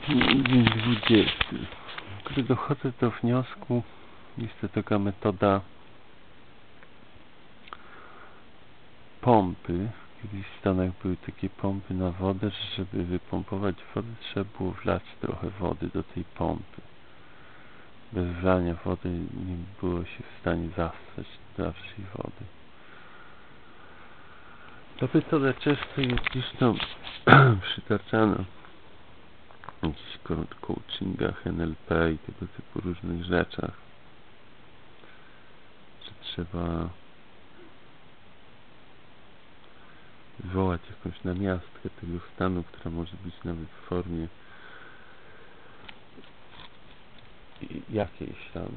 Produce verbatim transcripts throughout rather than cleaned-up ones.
Dzień dwudziesty. Gdy dochodzę do wniosku, jest to taka metoda pompy. Kiedyś w Stanach były takie pompy na wodę, że żeby wypompować wodę, trzeba było wlać trochę wody do tej pompy. Bez wlania wody nie było się w stanie zastać dalszej wody. Ta metoda często jest gdzieś tam przytaczana w jakichś coachingach, N L P i tego typu różnych rzeczach, że trzeba wywołać jakąś namiastkę tego stanu, która może być nawet w formie jakiejś tam,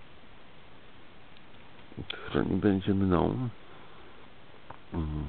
która nie będzie mną. Mm.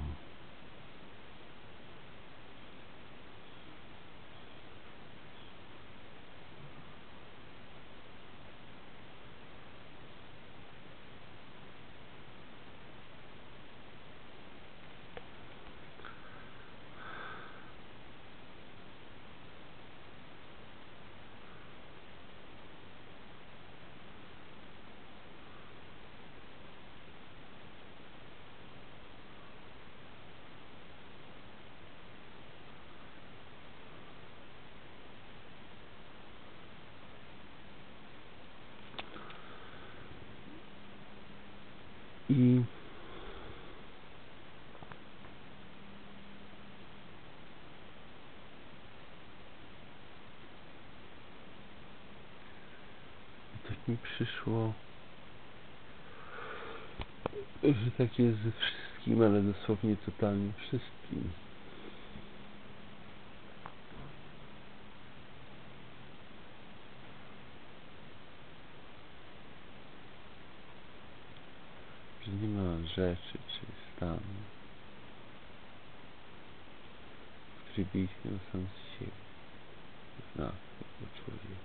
I tak mi przyszło, że tak jest ze wszystkim, ale dosłownie totalnie wszystkim. Że nie ma rzeczy czy stanu, który by istniał sam z siebie, z nas, jako człowieka.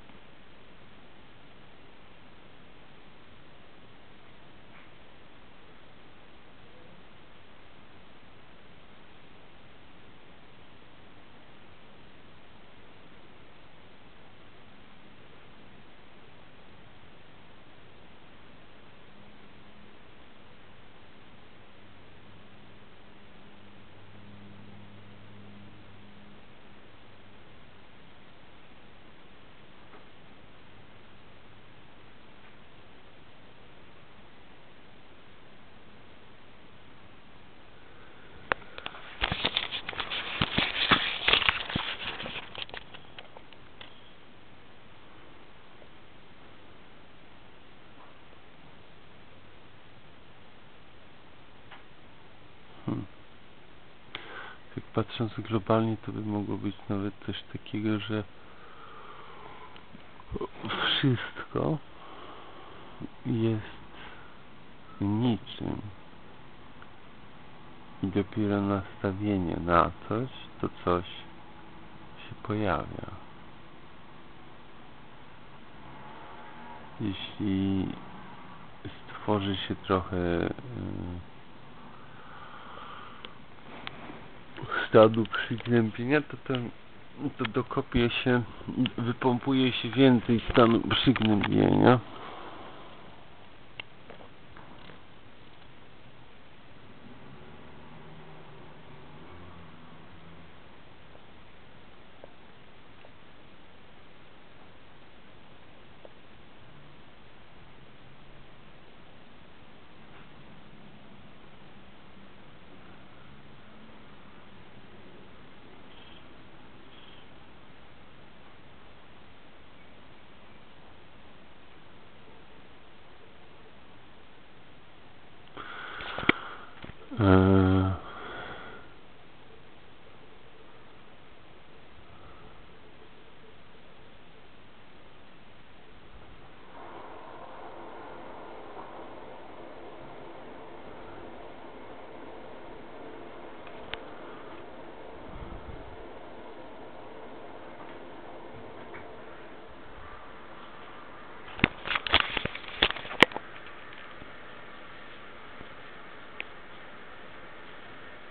Hmm. Tak patrząc globalnie, to by mogło być nawet coś takiego, że wszystko jest niczym i dopiero nastawienie na coś, to coś się pojawia. Jeśli stworzy się trochę yy, stanu przygnębienia, to, ten, to dokopie się, wypompuje się więcej stanu przygnębienia. Yy,